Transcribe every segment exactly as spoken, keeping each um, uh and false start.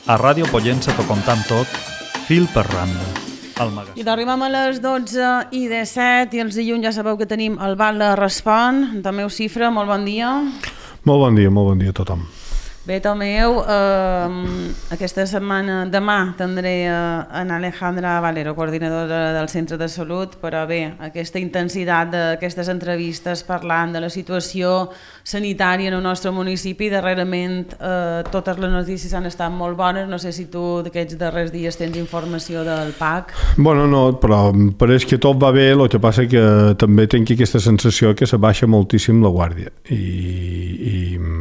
A Ràdio Pollença t'ho contam tot, fil per randa. I arribem a les dotze i disset i els dilluns ja sabeu que tenim el Val de Respon. Tomeu Cifra, molt bon dia. Molt bon dia, molt bon dia a tothom. Bé, Tomeu, eh, aquesta setmana, demà, tindré eh, en Alejandra Valero, coordinadora del Centre de Salut, però bé, aquesta intensitat d'aquestes entrevistes parlant de la situació sanitària en el nostre municipi, darrerament eh, totes les notícies han estat molt bones. No sé si tu d'aquests darrers dies tens informació del P A C. Bueno, no, però pareix que tot va bé, el que passa que també tinc aquesta sensació que se baixa moltíssim la guàrdia i... i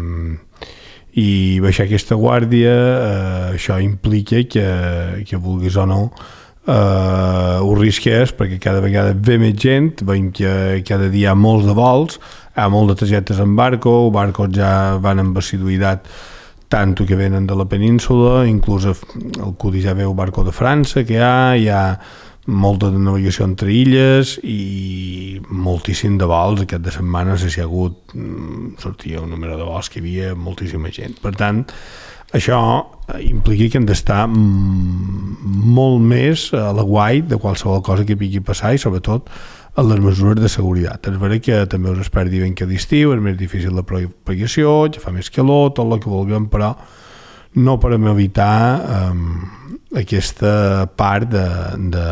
i baixar aquesta guàrdia, eh, això implica que, que vulguis o no, eh, ho risques perquè cada vegada ve més gent, veiem que cada dia hi ha molts de vols, hi ha molt de targetes en barco, barcos ja van amb assiduïtat tant que venen de la península, inclús el Cudi ja veu barco de França que hi ha, hi ha molta de navegació entre illes i moltíssim de vols. Aquest de setmana no sé si hi ha hagut, sortia un número de vols que hi havia moltíssima gent. Per tant, això implica que hem d'estar molt més a l'aguait de qualsevol cosa que pugui passar i sobretot a les mesures de seguretat. És vera que també us espero dir ben que l'estiu és més difícil la propagació, ja fa més calor, tot el que vulguem, però no podem evitar eh, aquesta part de, de,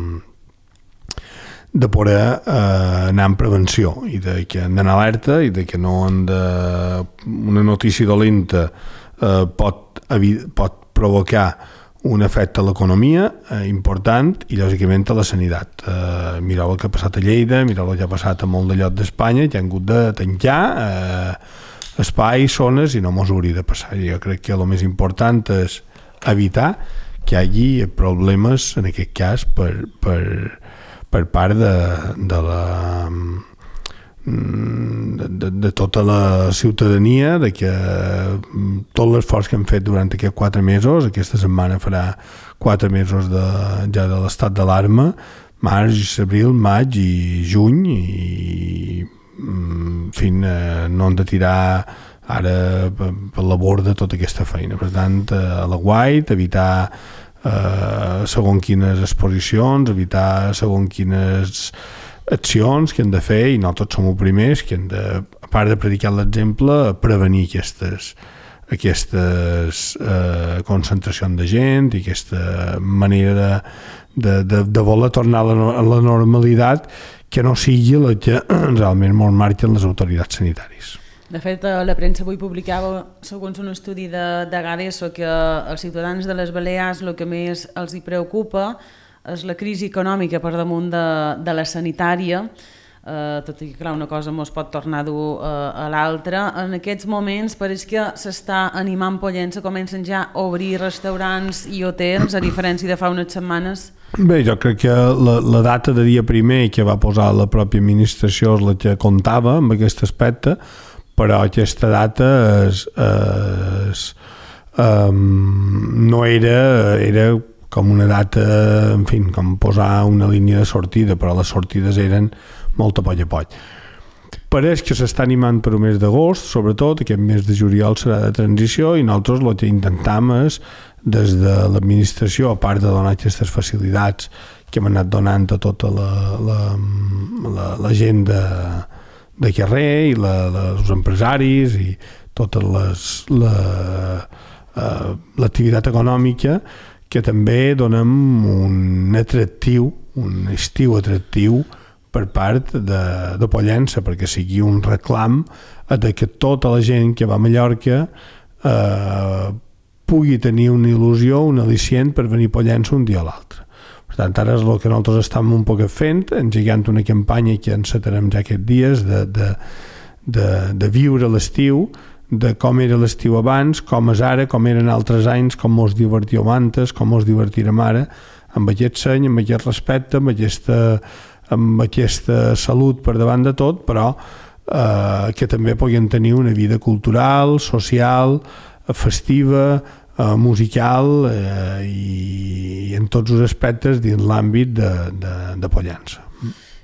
de poder eh, anar en prevenció i de que hem d'anar alerta i de que no hem de... una notícia dolenta eh, pot, pot provocar un efecte a l'economia eh, important i lògicament a la sanitat. Eh, mireu el que ha passat a Lleida, mireu el que ha passat a molt de llocs d'Espanya, que han hagut de tancar eh, espais, zones, i no mos hauria de passar. Jo crec que el més important és evitar que hi hagi problemes, en aquest cas, per, per, per part de, de, la, de, de tota la ciutadania, de que tot l'esforç que hem fet durant aquests quatre mesos, aquesta setmana farà quatre mesos de, ja de l'estat d'alarma, març, abril, maig i juny, i en fi, no hem de tirar ara per la borda tota aquesta feina. Per tant, a l'aguait, evitar eh, segons quines exposicions, evitar segons quines accions que hem de fer, i no tots som els primers, que hem de, a part de predicar l'exemple, prevenir aquestes aquestes eh, concentracions de gent i aquesta manera de, de, de, de voler tornar a la, a la normalitat que no sigui la que realment molt marquen les autoritats sanitàries. De fet, la premsa avui publicava, segons un estudi de, de Gadeso, que els ciutadans de les Balears el que més els hi preocupa és la crisi econòmica per damunt de, de la sanitària, eh, tot i que clar, una cosa mos pot tornar a dur eh, a l'altra. En aquests moments pareix que s'està animant Pollença, comencen ja a obrir restaurants i hotels, a diferència de fa unes setmanes. Bé, jo crec que la, la data de dia primer que va posar la pròpia administració és la que comptava amb aquest aspecte, però aquesta data és, és, um, no era, era com una data, en fi, com posar una línia de sortida, però les sortides eren molt a poc a poc. Pareix que s'està animant per el mes d'agost, sobretot, aquest mes de juliol serà de transició, i nosaltres el que intentam és, des de l'administració, a part de donar aquestes facilitats que hem anat donant a tota la, la, la, la gent de de carrer i la, la, els empresaris i tota les, la, uh, l'activitat econòmica, que també donem un atractiu, un estiu atractiu per part de, de Pollença, perquè sigui un reclam de que tota la gent que va a Mallorca uh, pugui tenir una il·lusió, un al·licient per venir a Pollença un dia a l'altre. Per tant, ara és el que nosaltres estem un poc fent, engegant una campanya que encetarem ja aquests dies de, de, de, de viure l'estiu, de com era l'estiu abans, com és ara, com eren altres anys, com ens divertíem antes, com ens divertirem ara, amb aquest seny, amb aquest respecte, amb aquesta, amb aquesta salut per davant de tot, però eh, que també puguin tenir una vida cultural, social, festiva, Uh, musical eh, i en tots els aspectes dins l'àmbit de, de, de Pollença.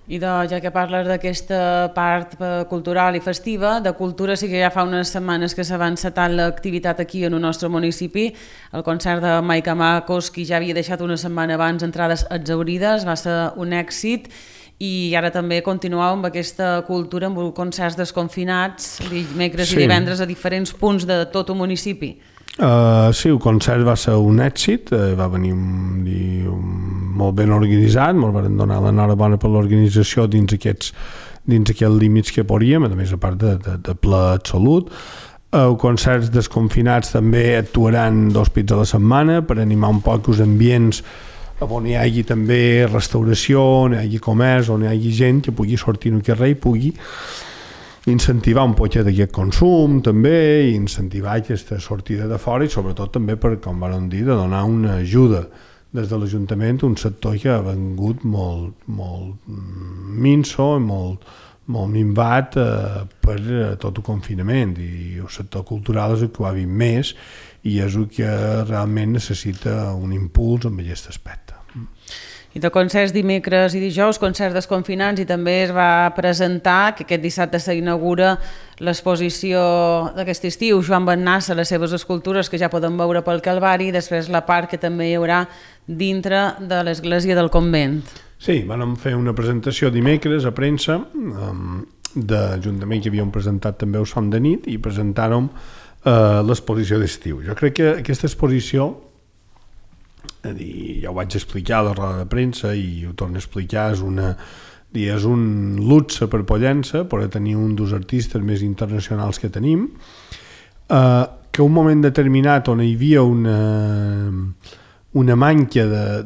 I de, ja que parles d'aquesta part cultural i festiva, de cultura sí que ja fa unes setmanes que s'ha encetat l'activitat aquí en el nostre municipi. El concert de Maica Macos, que ja havia deixat una setmana abans entrades exhaurides, va ser un èxit, i ara també continueu amb aquesta cultura amb concerts desconfinats dimecres sí. i divendres a diferents punts de tot el municipi. Uh, sí, el concert va ser un èxit, uh, va venir un, un, molt ben organitzat, molt van donar l'enhorabona per l'organització dins aquests, dins aquests límits que podíem, a més a part de, de, de ple absolut. Uh, concerts desconfinats també actuaran dos pits a la setmana per animar un poc els ambients on hi hagi també restauració, on hi hagi comerç, on hi hagi gent que pugui sortir al carrer i pugui incentivar un poquet aquest consum també, i incentivar aquesta sortida de fora, i sobretot també per, com vam dir, de donar una ajuda des de l'Ajuntament a un sector que ha vengut molt, molt minso i molt, molt minvat eh, per tot el confinament, i el sector cultural és el que ho ha vist més i és el que realment necessita un impuls en aquest aspecte. I de concerts dimecres i dijous, concerts desconfinats, i també es va presentar que aquest dissabte s'inaugura l'exposició d'aquest estiu, Joan Bennassa, les seves escultures que ja poden veure pel Calvari, i després la part que també hi haurà dintre de l'església del convent. Sí, vam fer una presentació dimecres a premsa um, d'Ajuntament que havíem presentat també el Som de Nit, i presentàrem uh, l'exposició d'estiu. Jo crec que aquesta exposició, ja ho vaig explicar a la roda de premsa i ho torno a explicar, és, una, és un luxe per Pollença, per tenir un dels artistes més internacionals que tenim, eh, que un moment determinat on hi havia una, una manca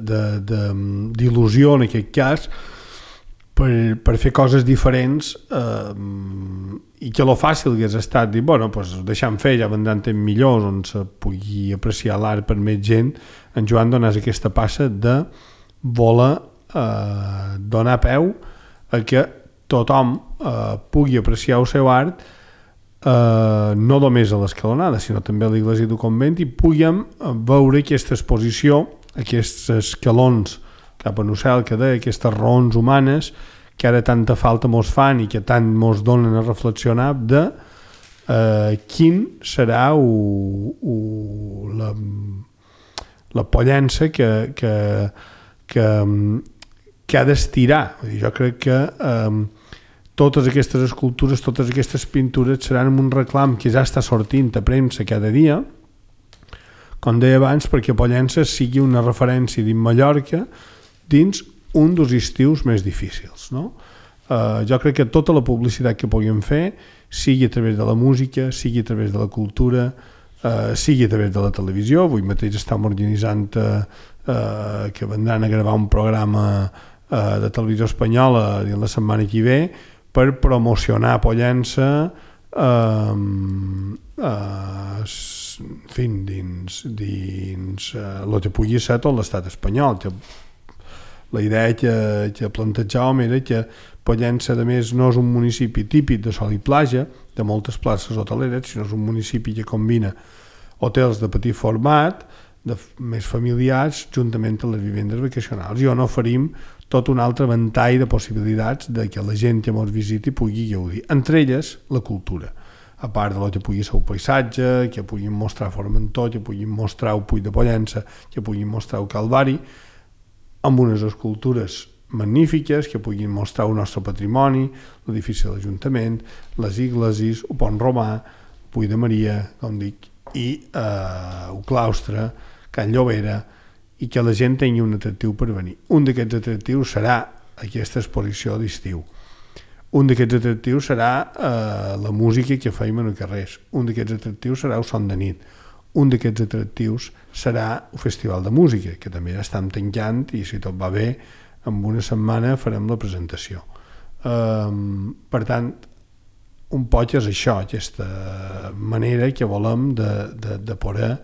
d'il·lusió en aquest cas per, per fer coses diferents, eh, i que lo fàcil hagués estat dir, bueno, pues deixem fer, ja vendran temps millors on se pugui apreciar l'art per més gent. En Joan donés aquesta passa de voler eh, donar peu a que tothom eh, pugui apreciar el seu art, eh, no només a l'Escalonada, sinó també a l'Iglésia del Convent, i puguem veure aquesta exposició, aquests escalons cap a el cel que deia, aquestes raons humanes que ara tanta falta mos fan i que tant mos donen a reflexionar de eh, quin serà u, u, la, la pollença que, que, que, que ha d'estirar. Jo crec que eh, totes aquestes escultures, totes aquestes pintures seran un reclam que ja està sortint a premsa cada dia, com deia abans, perquè Pollença sigui una referència dins Mallorca dins un dels estius més difícils, no? Uh, jo crec que tota la publicitat que puguem fer, sigui a través de la música, sigui a través de la cultura, uh, sigui a través de la televisió. Avui mateix estem organitzant uh, uh, que vendran a gravar un programa uh, de televisió espanyola la setmana que ve per promocionar Pollença uh, uh, en fi, dins, dins uh, el que pugui ser tot l'estat espanyol. Que la idea que, que plantejàvem era que Pollença, a més, no és un municipi típic de sol i platja, de moltes places hoteleres, sinó és un municipi que combina hotels de petit format, de més familiars, juntament amb les vivendes vacacionals, i on oferim tot un altre ventall de possibilitats de que la gent que ens visiti pugui gaudir. Entre elles, la cultura. A part de lo que pugui ser el paisatge, que puguin mostrar Formentor, que puguin mostrar el Puig de Pollença, que puguin mostrar el Calvari, amb unes escultures magnífiques que puguin mostrar el nostre patrimoni, l'edifici de l'Ajuntament, les iglesias, el pont romà, el Puig de Maria, com dic, i eh, el claustre, Can Llobera, i que la gent tingui un atractiu per venir. Un d'aquests atractius serà aquesta exposició d'estiu. Un d'aquests atractius serà eh, la música que feim en els carrers. Un d'aquests atractius serà el Som de Nit. Un d'aquests atractius serà el Festival de Música, que també ja estem tancant, i si tot va bé, en una setmana farem la presentació. Um, per tant, un poc és això, aquesta manera que volem de, de, de poder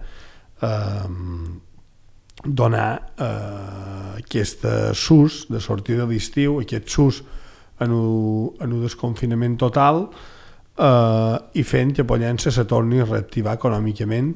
um, donar uh, aquest sus de sortida de l'estiu, aquest sus en el, en el desconfinament total, Uh, i fent que Pollença se torni a reactivar econòmicament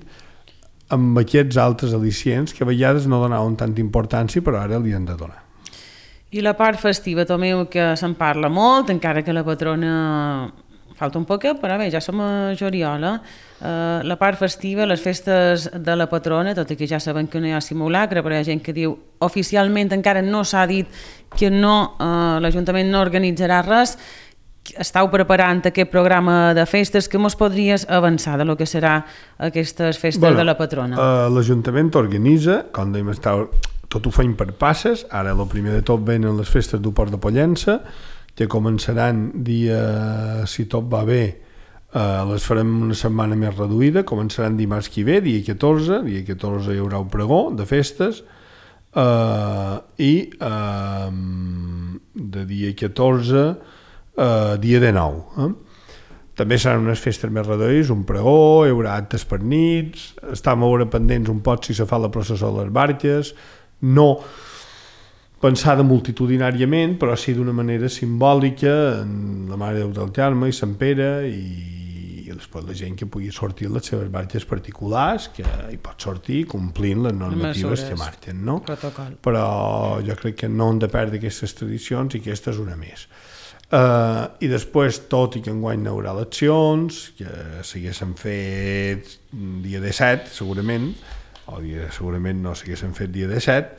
amb aquests altres al·licients que a vegades no donaven tanta importància, però ara li han de donar. I la part festiva, Tomeu, que se'n parla molt, encara que la patrona falta un poc, però bé, ja som a juliol, eh? Uh, la part festiva, les festes de la patrona, tot i que ja sabem que no hi ha simulacre, però hi ha gent que diu oficialment encara no s'ha dit que no, uh, l'Ajuntament no organitzarà res. Estau preparant aquest programa de festes, que mos podries avançar de lo que serà aquestes festes bueno, de la patrona? Uh, L'Ajuntament organitza, com dèiem, està, tot ho feim per passes. Ara el primer de tot venen les festes del Port de Pollença, que començaran dia, si tot va bé, Uh, les farem una setmana més reduïda, començaran dimarts que ve, dia catorze, dia catorze hi haurà un pregó de festes, uh, i uh, de dia catorze uh, dia dinou. Eh? També seran unes festes més reduïdes, un pregó, hi haurà actes per nits, estem a veure pendents un pot si se fa la processó de les barques, no pensada multitudinàriament, però sí d'una manera simbòlica, en la Mare de Déu del Carme i Sant Pere, i després la gent que pugui sortir les seves barques particulars, que hi pot sortir complint les normatives que marquen, no? Protocol. Però jo crec que no hem de perdre aquestes tradicions i aquesta és una més. Uh, I després, tot i que enguany no hi haurà eleccions, que s'haguessin fet dia disset, segurament, o dia, segurament no s'haguessin fet dia disset,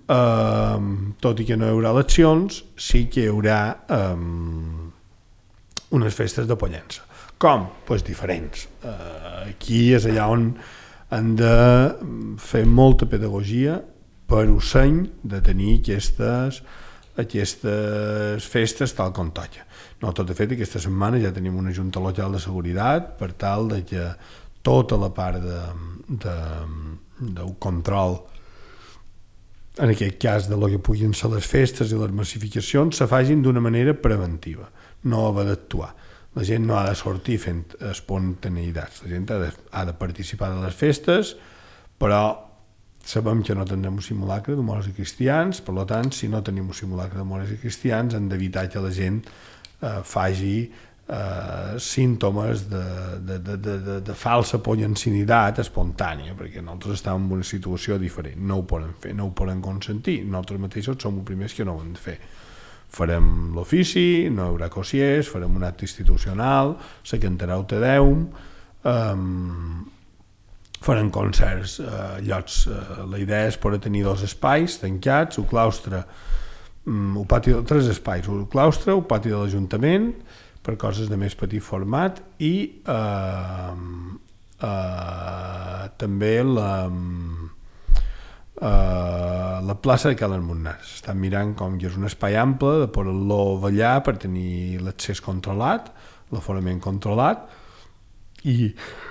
uh, tot i que no hi haurà eleccions, sí que hi haurà um, unes festes de Pollença. Com? Doncs pues diferents. Uh, aquí és allà on han de fer molta pedagogia per un seny de tenir aquestes, aquestes festes tal com toca. No, tot de fet, aquesta setmana ja tenim una junta local de seguretat per tal de que tota la part de, de, del control, en aquest cas de lo que puguin ser les festes i les massificacions, se facin d'una manera preventiva, no haver d'actuar. La gent no ha de sortir fent espontaneïtats, la gent ha de, ha de participar de les festes, però sabem que no tindrem un simulacre de moros i cristians, per tant, si no tenim un simulacre de moros i cristians, hem d'evitar que la gent eh, faci eh, símptomes de, de, de, de, de, de falsa pollencinitat espontània, perquè nosaltres estem en una situació diferent, no ho podem fer, no ho podem consentir, nosaltres mateixos som els primers que no ho hem de fer. Farem l'ofici, no hi haurà cosiers, farem un acte institucional, se cantarà el Te Deum, um, farem concerts, uh, llocs, uh, la idea és poder tenir dos espais tancats, el claustre, um, el pati, tres espais, el claustre, el pati de l'Ajuntament, per coses de més petit format, i uh, uh, també la... Uh, la plaça de Cales Montnars. Estan mirant com que és un espai ample de poder-lo ballar per tenir l'accés controlat, l'aforament controlat, i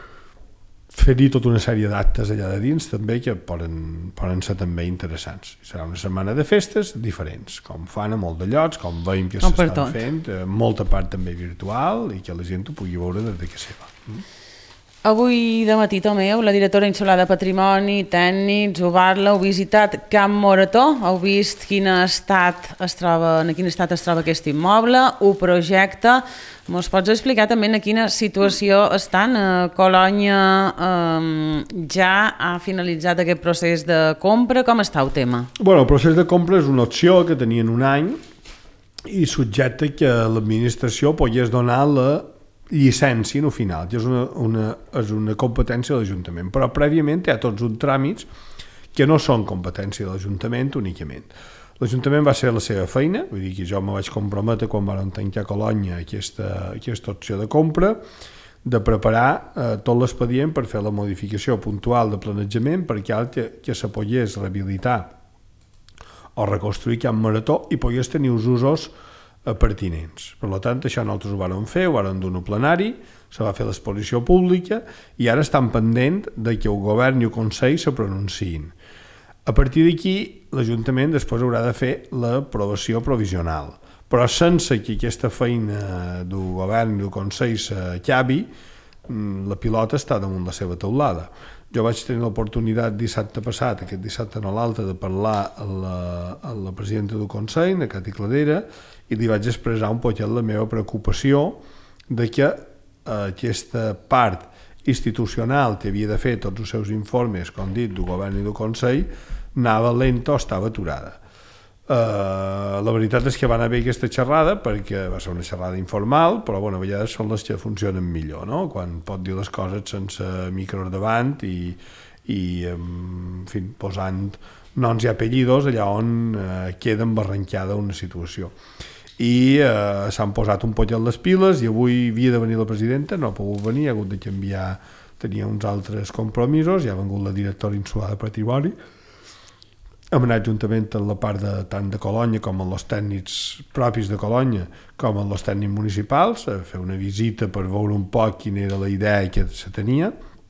fer-hi tota una sèrie d'actes allà de dins també que poden, poden ser també interessants. Serà una setmana de festes diferents, com fan a molt de llocs, com veiem que s'estan fent, eh, molta part també virtual, i que la gent ho pugui veure des de casa seva. Mm? Avui de matí, Tomeu, la directora insular de Patrimoni, tècnics, heu parlat, heu visitat Camp Morató, heu vist quin estat es troba, en quin estat es troba aquest immoble, ho projecta. Ens pots explicar també en quina situació estan? Colònia eh, ja ha finalitzat aquest procés de compra, com està el tema? Bueno, el procés de compra és una opció que tenien un any i subjecte que l'administració pogués donar la llicència no final, que és una, una, és una competència de l'Ajuntament, però prèviament hi ha tots uns tràmits que no són competència de l'Ajuntament únicament. L'Ajuntament va fer la seva feina, vull dir que jo me vaig comprometre quan vam tancar a Colònia aquesta, aquesta opció de compra, de preparar eh, tot l'expedient per fer la modificació puntual de planejament perquè que, que se pogués rehabilitar o reconstruir Camp Morató i pogués tenir els usos pertinents. Per tant, això nosaltres ho vàrem fer, ho vàrem donar plenari, se va fer l'exposició pública i ara estan pendent de que el govern i el Consell se pronunciïn. A partir d'aquí, l'Ajuntament després haurà de fer l'aprovació provisional, però sense que aquesta feina del govern i del Consell s'acabi, la pilota està damunt la seva teulada. Jo vaig tenir l'oportunitat dissabte passat, aquest dissabte no l'altre, de parlar a la, a la presidenta del Consell, a Cati Cladera, i li vaig expressar un poquet la meva preocupació de que eh, aquesta part institucional que havia de fer tots els seus informes, com dit, del govern i del Consell, anava lenta o estava aturada. Uh, la veritat és que va anar bé aquesta xerrada perquè va ser una xerrada informal, però bueno, a vegades són les que funcionen millor, no? Quan pot dir les coses sense micros davant i, i en fi, posant noms i apellidos allà on uh, queda embarrancada una situació. I uh, s'han posat un pollet les piles i avui havia de venir la presidenta, no ha pogut venir, ha hagut de canviar, tenia uns altres compromisos, ja ha vengut la directora insular de Patrimoni. Hem anat juntament en la part de, tant de Colonya com en els tècnics propis de Colonya com en els tècnics municipals a fer una visita per veure un poc quina era la idea que se tenia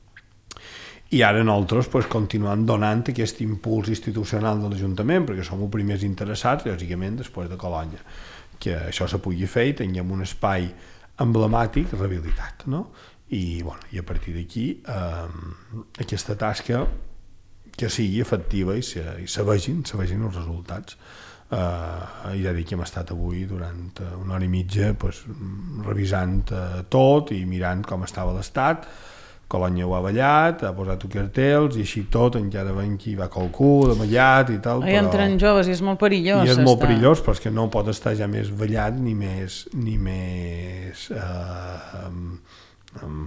i ara nosaltres pues, continuem donant aquest impuls institucional de l'Ajuntament perquè som els primers interessats, lògicament després de Colonya, que això se pugui fer i tinguem un espai emblemàtic rehabilitat, no? I, bueno, i a partir d'aquí eh, aquesta tasca que sigui efectiva i se, i se vegin, se vegin els resultats. Uh, I ja dic que hem estat avui durant una hora i mitja pues, revisant uh, tot i mirant com estava l'estat. Colonya ho ha ballat, ha posat cartells i així tot, encara veiem que hi va qualcú de ballat i tal. Hi entren joves i és molt perillós. I és molt perillós, però és que no pot estar ja més ballat ni més... Ni més uh, um, um,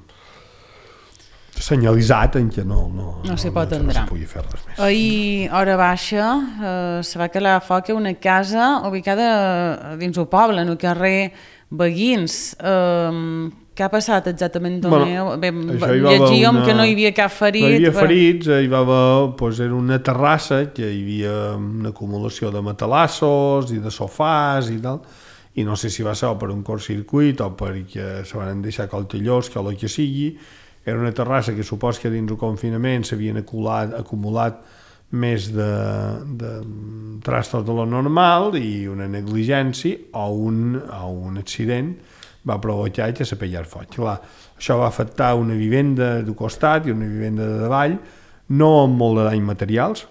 senyalitzat en què no, no, no, no s'hi pot no, entrar. No pugui fer res més. Ahir, hora baixa, eh, se va calar a foc a una casa ubicada dins el poble, en el carrer Beguins. Eh, què ha passat exactament? Bueno, Bé, llegíem una... que no hi havia cap ferit. No hi havia ferits, hi va haver, doncs, era una terrassa que hi havia una acumulació de matalassos i de sofàs i tal, i no sé si va ser per un curtcircuit o perquè se van deixar coltellós, que el que sigui. Era una terrassa que supos que dins el confinament s'havien acumulat, acumulat més de, de trastos de lo normal i una negligència o un, o un accident va provocar que s'apellar foc. Clar, això va afectar una vivenda d'un costat i una vivenda de davall, no amb molt de dany materials,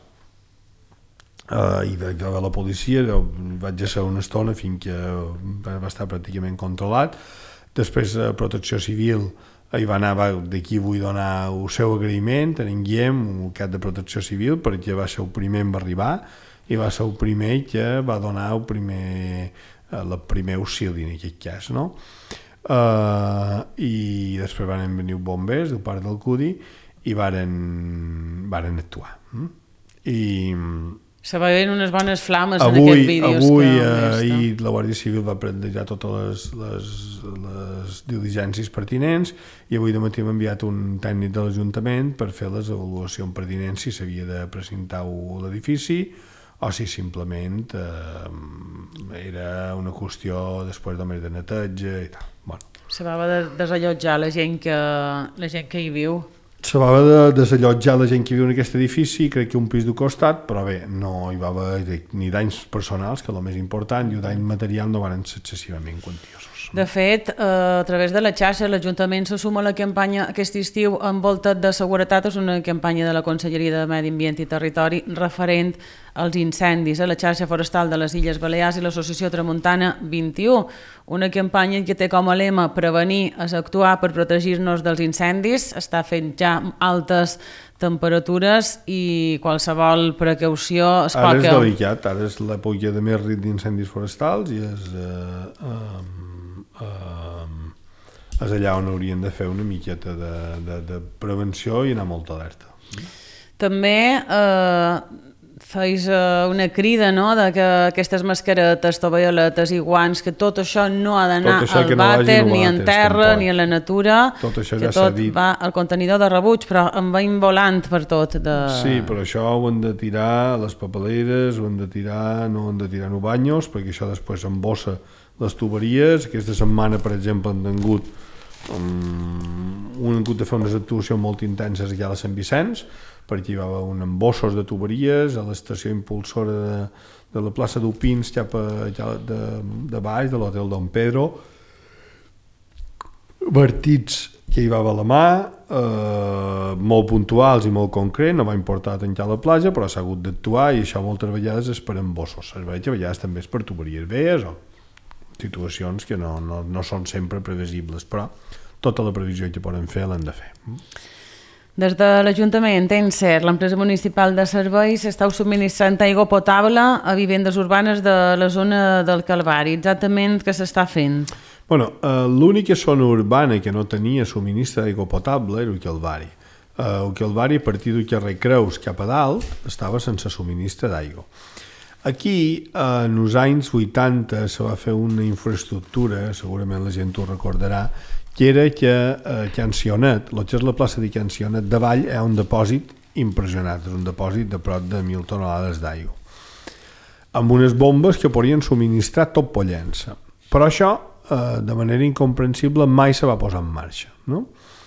uh, i vaig veure la policia, vaig ser una estona fins que va estar pràcticament controlat. Després uh, Protecció Civil hi va anar, d'aquí vull donar el seu agraïment, en Guillem, un cap de Protecció Civil, perquè va ser el primer en arribar i va ser el primer que va donar el primer, el primer auxili en aquest cas, no? Uh, I després van venir els bombers del parc del Cudi i varen, varen actuar. I se veien unes bones flames avui, en aquests vídeos. Avui que eh, i la Guàrdia Civil va plantejar totes les, les, les diligències pertinents i avui de matí hem enviat un tècnic de l'Ajuntament per fer les avaluacions pertinents si s'havia de precintar l'edifici o si simplement eh, era una qüestió després de més de neteja i tal. Bueno. Se va de desallotjar la gent que, la gent que hi viu. Se va haver de desallotjar la gent que viu en aquest edifici, crec que un pis d'un costat, però bé, no hi va haver ni danys personals, que és el més important, i el dany material no van ser excessivament quantiosos. De fet, eh, a través de la xarxa, l'Ajuntament se suma a la campanya aquest estiu Envolta't de Seguretat, és una campanya de la Conselleria de Medi Ambient i Territori referent als incendis a la xarxa forestal de les Illes Balears i l'Associació Tramuntana vint i u, una campanya que té com a lema prevenir és actuar per protegir-nos dels incendis, està fent ja altes temperatures i qualsevol precaució es pot... Ara és que... delicat, ara és l'època de més risc d'incendis forestals i és, eh, eh, eh, és allà on haurien de fer una miqueta de, de, de prevenció i anar molt alerta. També eh, feis una crida, no?, de que aquestes mascaretes, tovalloletes i guants, que tot això no ha d'anar al no vàter, ni vàters, en terra, tampoc. ni a la natura, tot això que ja s'ha tot dit. va al contenidor de rebuig, però en veiem volant per tot. De... Sí, però això ho han de tirar a les papeleres, ho han de tirar, no ho han de tirar en banyos, perquè això després embossa les tuberies. Aquesta setmana, per exemple, han tingut um, un hagut de fer unes actuacions molt intenses allà a Sant Vicenç, perquè hi va haver un embossos de tuberies a l'estació impulsora de, de la plaça d'Upins cap a, de, de baix, de l'hotel Don Pedro, vertits que hi va haver a la mà, eh, molt puntuals i molt concrets, no va importar tancar la platja, però s'ha hagut d'actuar i això moltes vegades és per embossos, es veig que a vegades també és per tuberies veies o situacions que no, no, no són sempre previsibles, però tota la previsió que poden fer l'han de fer. Des de l'Ajuntament Encer, l'empresa municipal de serveis, estàu subministrant aigua potable a vivendes urbanes de la zona del Calvari. Exactament què s'està fent? Bueno, eh, l'única zona urbana que no tenia subministre d'aigua potable era el Calvari. Eh, el Calvari, a partir del carrer Creus cap a dalt, estava sense subministre d'aigua. Aquí, eh, en els anys vuitanta, se va fer una infraestructura, segurament la gent ho recordarà, que era que a Cancionet, el que és la plaça de Cancionet de Vall, hi ha un depòsit impressionant, és un depòsit de prop de mil tonelades d'aigua, amb unes bombes que podien subministrar tot Pollença. Però això, eh, de manera incomprensible, mai se va posar en marxa. No?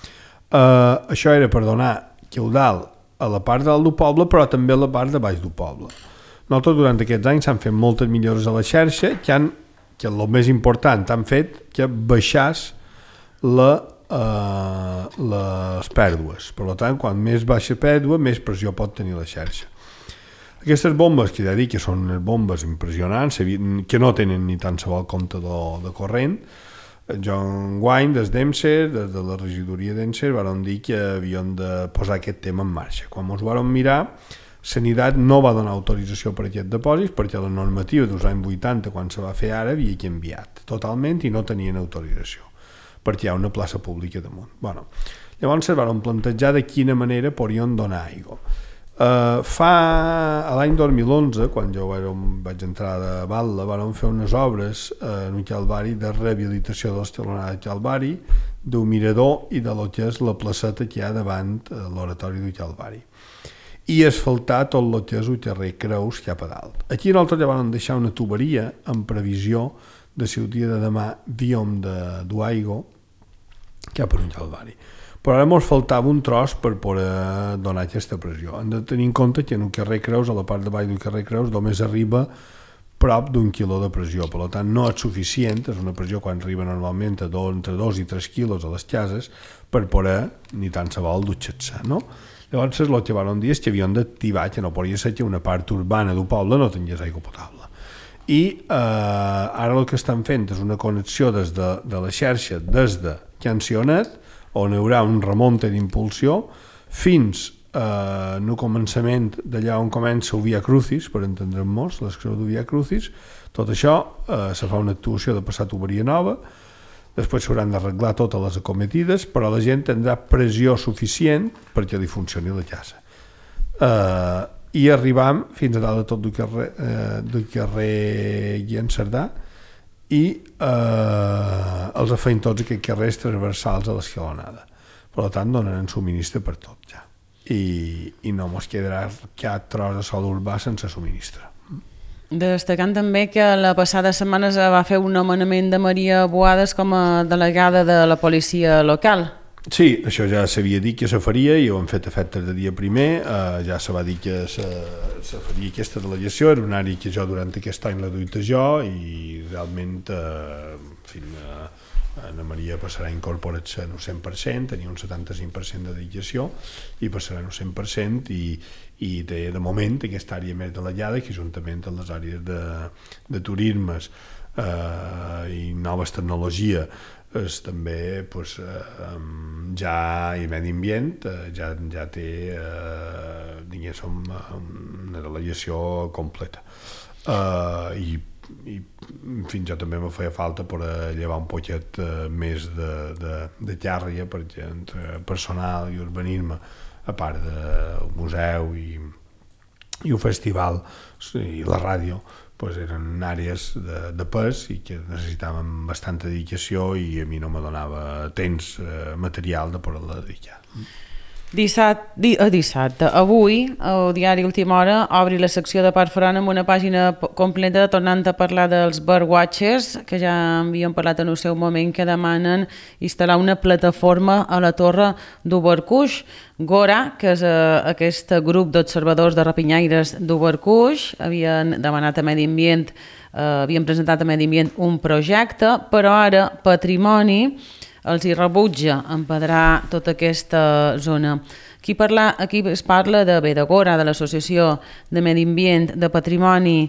Eh, això era per donar caudal a la part de dalt del poble, però també a la part de baix del poble. Nosaltres, durant aquests anys, s'han fet moltes millores a la xarxa, que, han, que el més important, han fet que baixàs La, uh, les pèrdues. Per tant, quan més baixa pèrdua, més pressió pot tenir la xarxa. Aquestes bombes, que ja dic que són unes bombes impressionants, que no tenen ni tan sabal comptador de corrent, jo enguany, des d'Encer, des de la regidoria d'Encer, vam dir que havíem de posar aquest tema en marxa. Quan ens vam mirar, Sanitat no va donar autorització per aquest depòsit perquè la normativa dels anys vuitanta, quan se va fer ara, havia canviat totalment i no tenien autorització, perquè hi ha una plaça pública damunt. Bueno, llavors es van plantejar de quina manera podien donar aigua. Uh, fa l'any dos mil onze, quan jo era, vaig entrar de Batlle, van fer unes obres uh, en un Calvari de rehabilitació de l'estelonada de Calvari, d'un mirador i de lo que és la placeta que hi ha davant uh, l'oratori del Calvari. I asfaltar tot el que és el carrer Creus cap a dalt. Aquí nosaltres ja vam deixar una tuberia en previsió de si el dia de demà havíem de dur aigua cap a un Calvari. Però ara ens faltava un tros per poder donar aquesta pressió. Hem de tenir en compte que en el carrer Creus, a la part de baix del carrer Creus, només arriba prop d'un quiló de pressió. Per tant, no és suficient, és una pressió quan arriba normalment a dos, entre dos i tres quilos a les cases, per poder ni tan se vol dutxar-se, no? Llavors, el que van dir és que havien d'activar, que no podia ser que una part urbana del poble no tingués aigua potable. I eh, ara el que estan fent és una connexió des de, de la xarxa des de Cancionet, on hi haurà un remunte d'impulsió fins eh, en el començament d'allà on comença el Via Crucis, per entendre'ns, les creus del Via Crucis. Tot això eh, se fa una actuació de passar tuberia nova, després s'hauran d'arreglar totes les acometides, però la gent tindrà pressió suficient perquè li funcioni la casa. Eh, I arribam fins a dalt de tot del carrer, eh, del carrer Guillem Cerdà i eh, els afeim tots aquests carrers transversals a l'escalonada. Per tant, donaran subministre per tot ja. I, i no mos quedarà cap tros de sol urbà sense subministre. Destacant també que la passada setmana es va fer un nomenament de Maria Boades com a delegada de la policia local. Sí, això ja s'havia dit que se faria i ho hem fet efectes de dia primer, eh, ja se va dir que se, se faria aquesta delegació, era un àrea que jo durant aquest any l'he duit jo i realment eh, en fi, eh, Ana Maria passarà a incorporar-se en un cent per cent, tenia un setanta-cinc per cent de dedicació i passarà en un cent per cent i, i té de moment aquesta àrea més delegada que juntament amb les àrees de, de turismes eh, i noves tecnologies és també pues, eh, ja i medi ambient eh, ja, ja té eh, diguéssim una delegació completa eh, i i fins jo també me feia falta per llevar un poquet eh, més de, de, de càrrega perquè entre personal i urbanisme a part del museu i, i el festival i la ràdio pues eren àrees de, de pes i que necessitaven bastanta dedicació i a mi no me donava temps eh, material de poder-la dedicar. Dissabte, di, eh, dissabte, avui, el diari Última Hora obri la secció de Part Front amb una pàgina completa tornant a parlar dels birdwatchers, que ja havíem parlat en el seu moment, que demanen instal·lar una plataforma a la torre d'Ubercuix. Gora, que és eh, aquest grup d'observadors de rapinyaires d'Ubercuix, havien demanat a Medi Ambient, eh, havien presentat a Medi Ambient un projecte, però ara Patrimoni els hi rebutja empedrar tota aquesta zona. Aquí, parla, aquí es parla de bé de Gora, de l'Associació de Medi Ambient de Patrimoni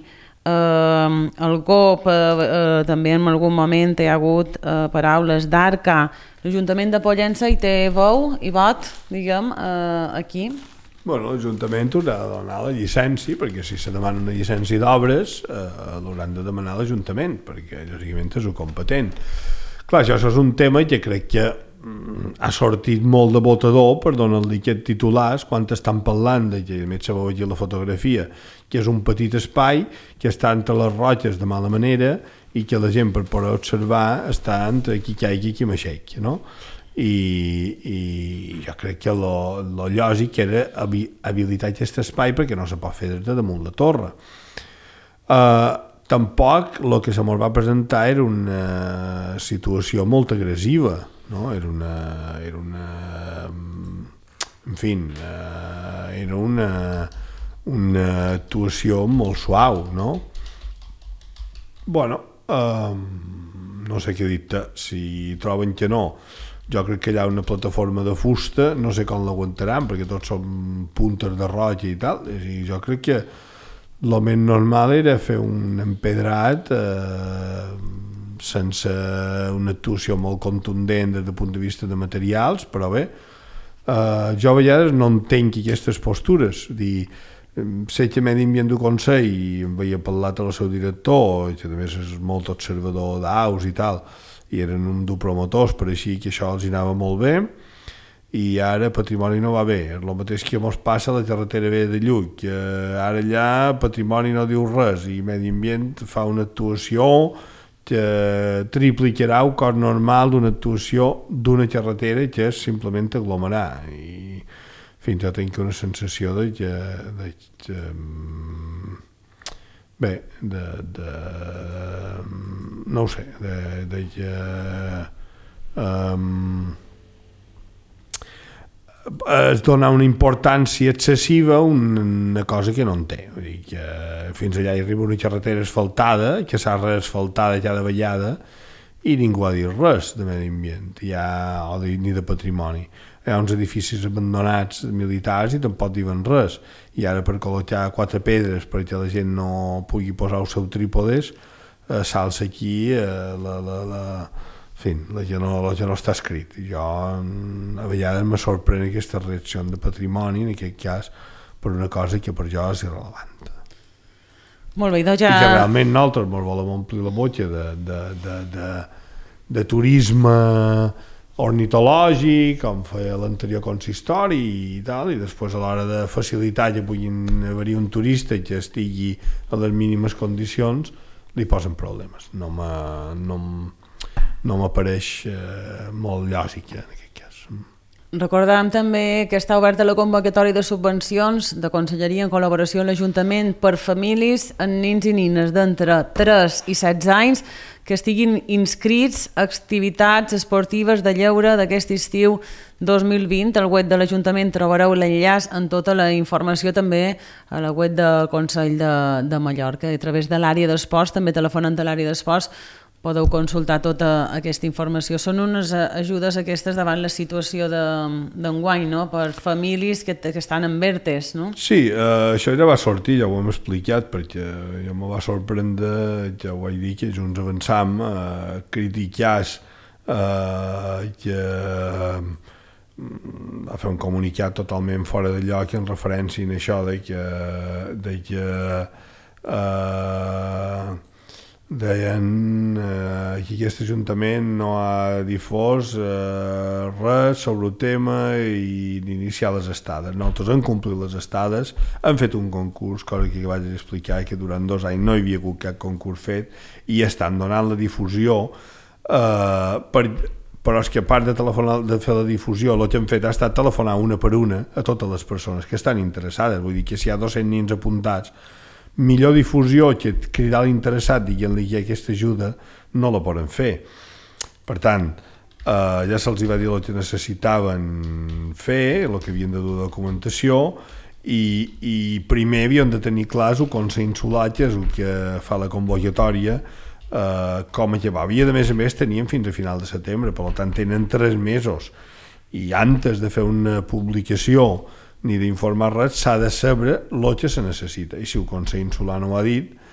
eh, el C O P, eh, eh, també en algun moment hi ha hagut eh, paraules d'Arca. L'Ajuntament de Pollença hi té veu i vot, diguem, eh, aquí. Bueno, l'Ajuntament haurà de donar la llicència, perquè si se demana una llicència d'obres, eh, l'hauran de demanar l'Ajuntament, perquè lògicament és el competent. Clar, això és un tema que crec que ha sortit molt de botador per donar-li aquest titulars quan estan parlant de, que a més se veu aquí la fotografia, que és un petit espai que està entre les roques de mala manera i que la gent per poder observar està entre qui caigui i qui m'aixequi, no? I, i jo crec que lo, lo lògic era habilitar aquest espai perquè no se pot fer des de damunt la torre. Uh, tampoc el que se mos va presentar era una situació molt agressiva, no? Era una, era una en fi, era una, una actuació molt suau, no? Bueno, eh, no sé què dir-te, si troben que no, jo crec que hi ha una plataforma de fusta, no sé com l'aguantaran, perquè tots són puntes de roca i tal, i jo crec que el més normal era fer un empedrat eh, sense una actuació molt contundent des del punt de vista de materials, però bé, eh, jo a vegades no entenc aquestes postures. Dir, sé que Medi Ambient del Consell, i em havia parlat amb el seu director, que també és molt observador d'aus i tal, i eren un dur promotors, per així que això els anava molt bé, i ara Patrimoni no va bé. És el mateix que mos passa a la carretera vella de Lluc, que ara allà Patrimoni no diu res i Medi Ambient fa una actuació que triplicarà el cost normal d'una actuació d'una carretera que és simplement aglomerar, i fins jo tinc una sensació de que, de que bé, de, de no ho sé, de, de que um, es dona una importància excessiva a una cosa que no en té. Vull dir que fins allà hi arriba una carretera asfaltada, que s'ha reasfaltada cada vegada, i ningú ha dit res de medi ambient, ha, o de, ni de patrimoni. Hi ha uns edificis abandonats militars i tampoc diuen res. I ara per col·locar quatre pedres perquè la gent no pugui posar els seus trípodes, eh, s'alça aquí eh, la... la, la en fi, la gent no, la gent no està escrit. Jo a vegades me sorprèn aquesta reacció de patrimoni, en aquest cas, per una cosa que per jo és irrelevant. Molt bé, doncs ja... I que realment nosaltres ens volem omplir la botxa de, de, de, de, de turisme ornitològic, com feia l'anterior consistori i tal, i després a l'hora de facilitar que puguin haver-hi un turista que estigui a les mínimes condicions, li posen problemes. No me... No no m'apareix eh, molt lògic en aquest cas. Recordàvem també que està oberta la convocatòria de subvencions de Conselleria en col·laboració amb l'Ajuntament per famílies amb nins i nines d'entre tres i setze anys que estiguin inscrits a activitats esportives de lleure d'aquest estiu dos mil vint. Al web de l'Ajuntament trobareu l'enllaç en tota la informació, també a la web del Consell de, de Mallorca. A través de l'àrea d'esports, també telefonant a l'àrea d'esports, podeu consultar tota aquesta informació. Són unes ajudes aquestes davant la situació d'enguany, no? Per famílies que, que estan en vertes, no? Sí, eh, això ja va sortir, ja ho hem explicat, perquè ja me va sorprendre, ja ho vaig dir, que junts avançam, eh, criticars eh, que va fer un comunicat totalment fora de lloc en referència a això de que, de que eh, deien eh, que aquest Ajuntament no ha difós eh, res sobre el tema i d'iniciar les estades. Nosaltres hem complit les estades, hem fet un concurs, cosa que vaig explicar, que durant dos anys no hi havia hagut cap concurs fet i estan donant la difusió, eh, per, però és que a part de, telefonar, de fer la difusió, el que hem fet ha estat telefonar una per una a totes les persones que estan interessades. Vull dir que si hi ha dos-cents nins apuntats, millor difusió que cridar l'interessat dient-li que aquesta ajuda no la poden fer. Per tant, eh, ja se'ls va dir el que necessitaven fer, el que havien de dur documentació, i, i primer havien de tenir clars el Consell Insular, que és el que fa la convocatòria, eh, com a llevar. I a més a més tenien fins a final de setembre, per tant tenen tres mesos, i antes de fer una publicació ni d'informar res, s'ha de saber el que se necessita. I si el Consell Insular no ho ha dit,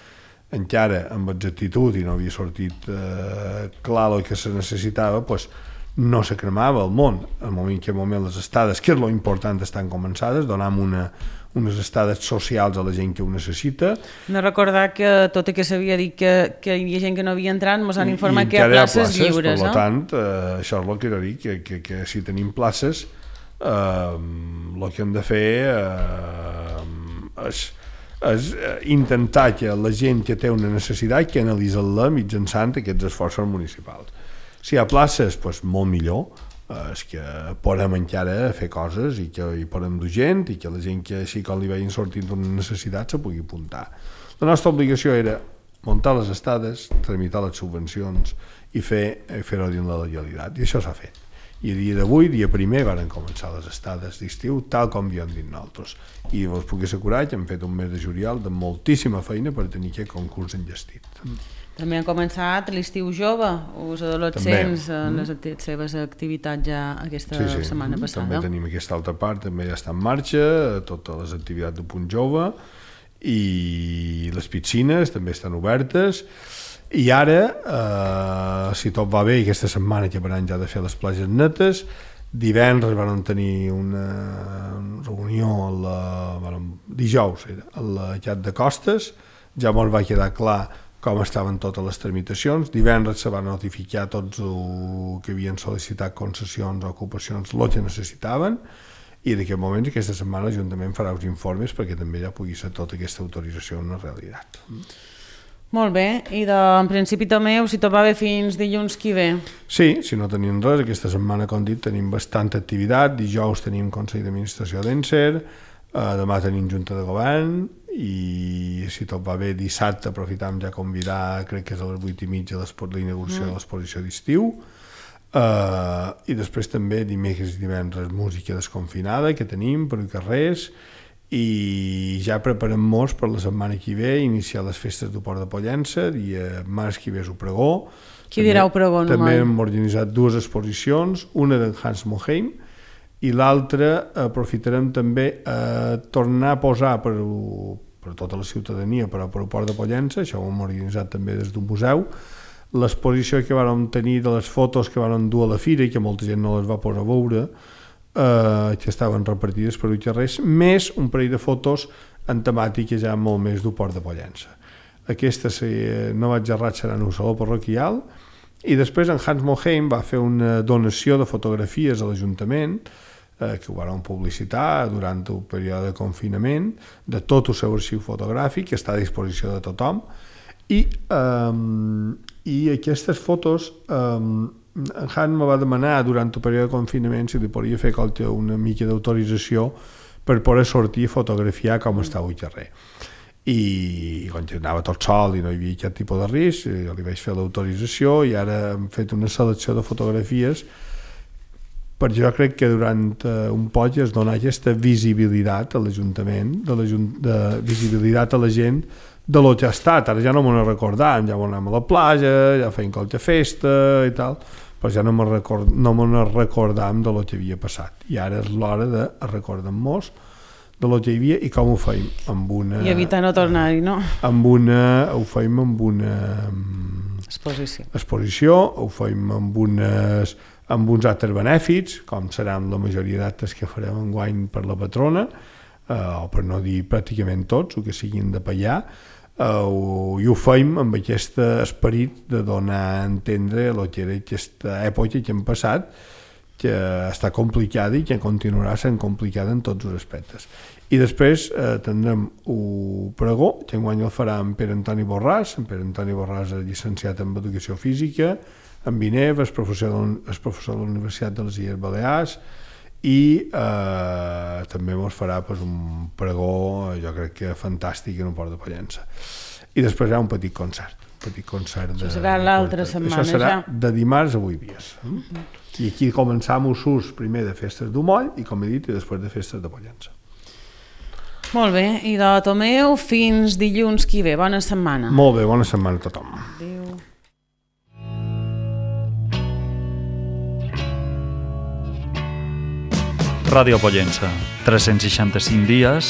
encara amb exactitud i no havia sortit eh, clar el que se necessitava, pues, no se cremava el món. Al moment que al moment les estades, que és lo important, estan començades, donam una, unes estades socials a la gent que ho necessita. No recordar que tot i que s'havia dit que, que hi havia gent que no havia entrat, ens han informat que hi ha places, places lliures. Per eh? tant, eh, això és el que era dir, que, que, que si tenim places, eh, el que hem de fer eh, és és intentar que la gent que té una necessitat que analitza-la mitjançant aquests esforços municipals. Si hi ha places, doncs molt millor, és que podem encara fer coses i que hi podem dur gent i que la gent que així com li vegin sortint una necessitat se pugui apuntar. La nostra obligació era muntar les estades, tramitar les subvencions i fer, fer-ho dins la legalitat, i això s'ha fet. I a dia d'avui, dia primer, van començar les estades d'estiu tal com havíem dit nosaltres. I us puc assegurar que hem fet un mes de juliol de moltíssima feina per tenir aquest concurs enllestit. També han començat l'estiu jove, els adolescents, en les acti seves activitats ja aquesta sí, sí. setmana passada. També tenim aquesta altra part, també ja està en marxa, totes les activitats de Punt Jove, i les piscines també estan obertes. I ara, eh, si tot va bé, aquesta setmana que acabaran ja de fer les platges netes, divendres vam tenir una reunió a la, bueno, dijous era, a la Llat de Costes, ja ens va quedar clar com estaven totes les tramitacions. Divendres se va notificar tots el que havien sol·licitat concessions o ocupacions el que necessitaven, i d'aquest moment, aquesta setmana, l'Ajuntament farà uns informes perquè també ja pugui ser tota aquesta autorització una realitat. Molt bé, i de, en principi també us hi tot va bé fins dilluns qui ve? Sí, si no tenim res, aquesta setmana, com dit, tenim bastanta activitat. Dijous tenim Consell d'Administració d'Encer, eh, demà tenim Junta de Govern, i si tot va bé, dissabte aprofitam ja a convidar, crec que és a les vuit i mitja, la inauguració mm. de l'exposició d'estiu, eh, i després també dimecres i divendres música desconfinada que tenim per carrers, i ja preparem molts per la setmana que ve iniciar les festes del Port de Pollença, dia març que ve és el pregó. Qui dirà el pregó? També hem organitzat dues exposicions, una d'en Hans Moheim i l'altra aprofitarem també a tornar a posar per, per tota la ciutadania, però per al Port de Pollença, això ho hem organitzat també des d'un museu, l'exposició que vam tenir de les fotos que vam dur a la fira i que molta gent no les va poder veure, Uh, que estaven repartides per uns carrers, més un parell de fotos en temàtica ja molt més del Port de Pollença. Aquesta, si no vaig errat, serà en un saló parroquial, i després en Hans Moheim va fer una donació de fotografies a l'Ajuntament, eh, que ho van publicitar durant el període de confinament, de tot el seu arxiu fotogràfic, que està a disposició de tothom, i, um, i aquestes fotos um, en Han me va demanar durant el període de confinament si li podia fer una mica d'autorització per poder sortir i fotografiar com estava el carrer. I quan anava tot sol i no hi havia aquest tipus de risc, jo li vaig fer l'autorització i ara hem fet una selecció de fotografies per jo crec que durant un poc es dona aquesta visibilitat a l'Ajuntament, de, de visibilitat a la gent de lo que ha estat. Ara ja no me'n recordàvem, ja anem a la platja, ja feim qualque festa i tal, però ja no me'n record, no me recordàvem de lo que havia passat. I ara és l'hora de recordar-nos de lo que hi havia i com ho feim. Amb una, I evitar no tornar-hi, no? Amb una, ho feim amb una exposició, exposició ho feim amb, unes, amb uns actes benèfics, com seran la majoria d'actes que farem enguany per la patrona, eh, o per no dir pràcticament tots, o que siguin de pallar, Uh, i ho feim amb aquest esperit de donar a entendre el que era aquesta època que hem passat, que està complicada i que continuarà sent complicada en tots els aspectes. I després eh, tindrem un pregó, que enguany el farà en Pere Antoni Borràs. En Pere Antoni Borràs és llicenciat en Educació Física, en Vinev, és professor de, és professor de la Universitat de les Illes Balears, i eh, també ens farà pues, un pregó, jo crec que fantàstic en un Port de Pollença. I després hi ha un petit concert. Un petit concert de, això serà l'altra setmana. Això serà ja. de dimarts a vuit dies. Uh -huh. I aquí començam el sus primer de festes d'Umoll i, com he dit, i després de festes de Pollença. Molt bé, i de Tomeu fins dilluns qui ve. Bona setmana. Molt bé, bona setmana a tothom. Adéu. Ràdio Pollença, tres-cents seixanta-cinc dies